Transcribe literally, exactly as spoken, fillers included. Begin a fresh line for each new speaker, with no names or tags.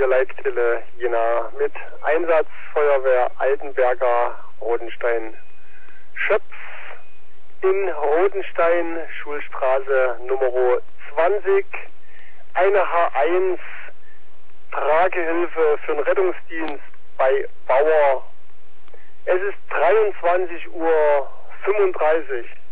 hier Leitstelle Jena mit Einsatz Feuerwehr Altenberger Rodenstein Schöpf in Rodenstein, Schulstraße Nummer zwanzig, eine H eins Tragehilfe für den Rettungsdienst bei Bauer. Es ist dreiundzwanzig Uhr fünfunddreißig.